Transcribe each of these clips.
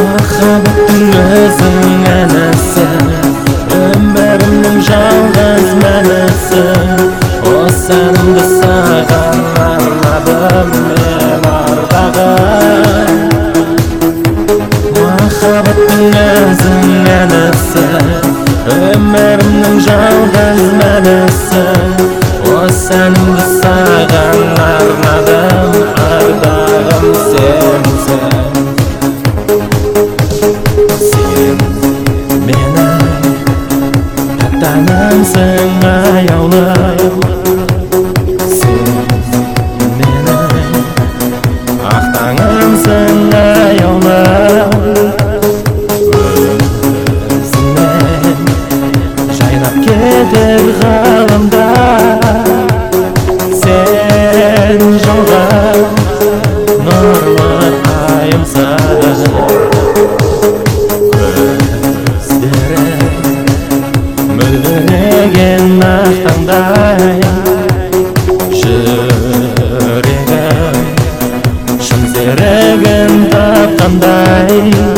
Махаббаттың өзің әнісі, өмірімнің жалғыз мәнісі. Осы әнімді саған арнадым мен ардағым. Махаббаттың өзің әнісі, өмірімнің жалғыз мәнісі. Осы әнімді саған арнадым ардағым сенсің. Сен менің тәттәнімсің аяулы, сен менің ақ таңымсың аяулы. Өзіңмен жайнап кетер ғаламда, сен жауған нұрлы айымсың. Мөлдіреген ақ таңдай, жүрегім шын серігін тапқандай.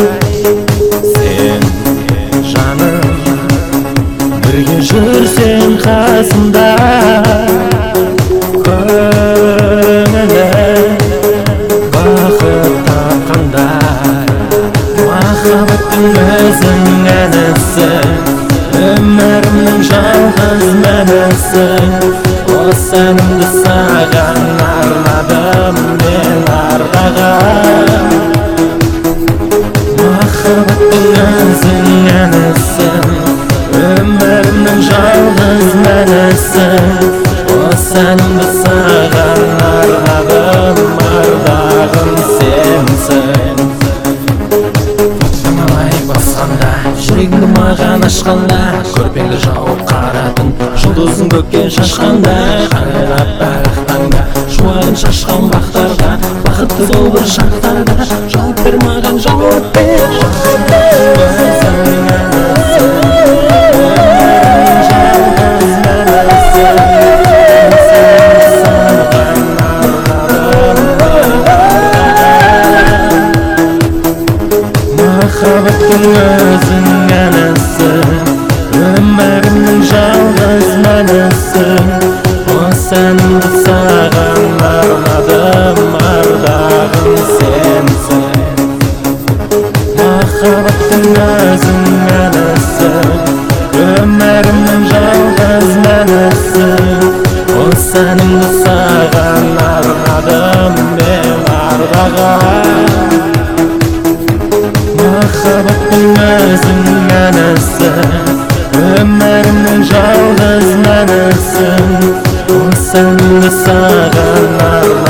Сен жаным бірге жүрсең қасымда, көңілім бақыт тапқандай. Махаббаттың өзің әнісі, өмірімнің жалғыз мәнісі. Осы әнімді саған арнадым мен ардағым. Махаббаттың өзің әнісі, өмірімнің жалғыз мәнісі. Осы әнімді саған арнадым ардағым сенсің. Басқанда, жүрегіңді маған ашқанда, көрпеңді жауып қаратын жұлдызың көкке шашқанда. Қарайлап бәрі таңда, шуағын шашқан бақтарда, бақытты сол бір шақтарда. Жауап бер маған, жауап бер. Махаббаттың өзің әнісі, өмірімнің жалғыз мәнісі. Осы әнімді саған арнадым ардағым сенсің. Махаббаттың өзің әнісі, өмірімнің жалғыз мәнісі. Осы әнімді саған арнадым мен ардағым. Махаббаттың өзің әнісі, өмірімнің жалғыз мәнісі. Осы әнімді саған